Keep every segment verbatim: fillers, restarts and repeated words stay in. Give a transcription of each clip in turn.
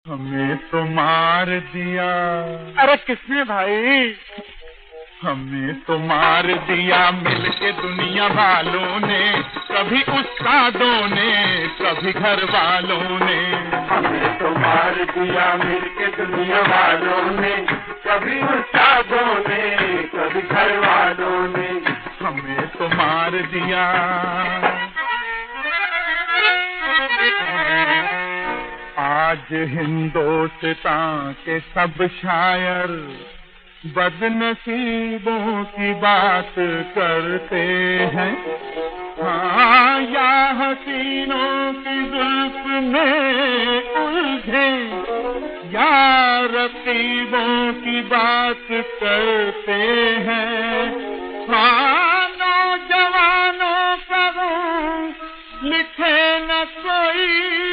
हमें तो मार दिया। अरे किसने भाई? हमें तो मार दिया मिलके दुनिया वालों ने, कभी उस्तादों ने कभी घर वालों ने। हमें तो मार दिया मिलके दुनिया वालों ने, कभी उस्तादों ने कभी घर वालों ने। हमें तो मार दिया। आज हिंदुस्तान के सब शायर बदनसीबों की बात करते हैं। हाँ, या हसीनों की जुल्फ में उलझे या रकीबों की बात करते हैं। हाँ, नौजवानों का रूह लिखे न कोई,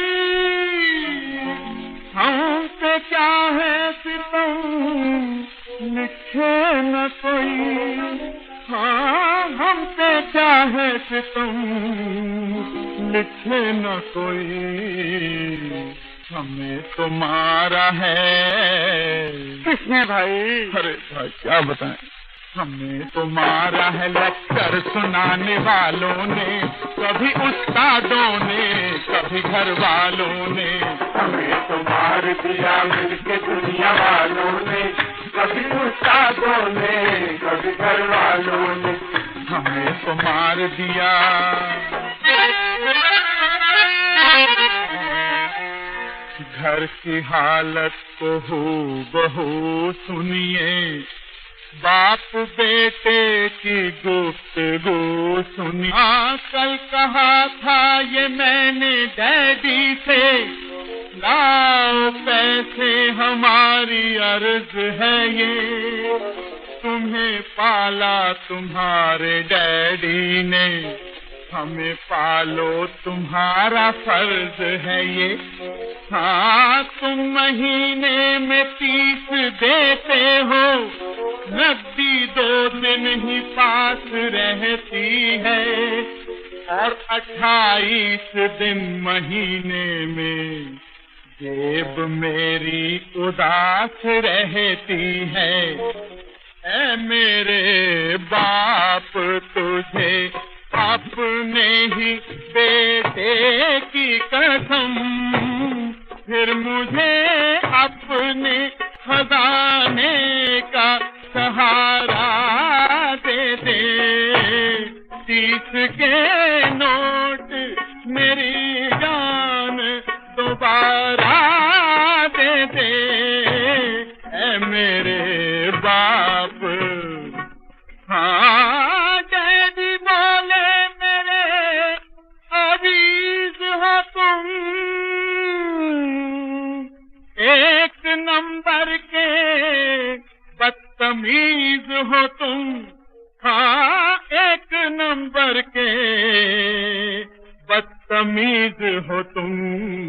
हम पे क्या है सितम लिखे न कोई। हाँ, हम पे क्या है सितम लिखे न कोई। हमें तो मारा है। किसने भाई? अरे भाई क्या बताएं, हमें तो मारा है लश्कर सुनाने वालों ने, कभी उस्तादों ने कभी घर वालों ने। हमें तो मार दिया मिलके दुनिया वालों ने, कभी उस्तादों ने कभी घर वालों ने। हमें तो मार दिया। घर की हालत को हूबहू सुनिए, बाप बेटे की गुफ्तगू सुनिए। हाँ, कल कहा था ये मैंने डैडी से, लाओ पैसे हमारी अर्ज है ये। तुम्हें पाला तुम्हारे डैडी ने, हमें पालो तुम्हारा फर्ज है ये। हाँ, तुम महीने में तीस देते हो, नकदी दो दिन ही पास रहती है, और अट्ठाईस दिन महीने में जेब मेरी उदास रहती है। ऐ मेरे बाप तुझे अपने ही बेटे की कसम, फिर मुझे अपने खजाने का सहारा दे दे। तीस के नोट मेरी जान दोबारा दे दे। ऐ मेरे बाप। हाँ, डैडी बोले मेरे अजीज हो तुम, एक नंबर के बदतमीज हो तुम। हाँ, एक नंबर के बदतमीज हो तुम।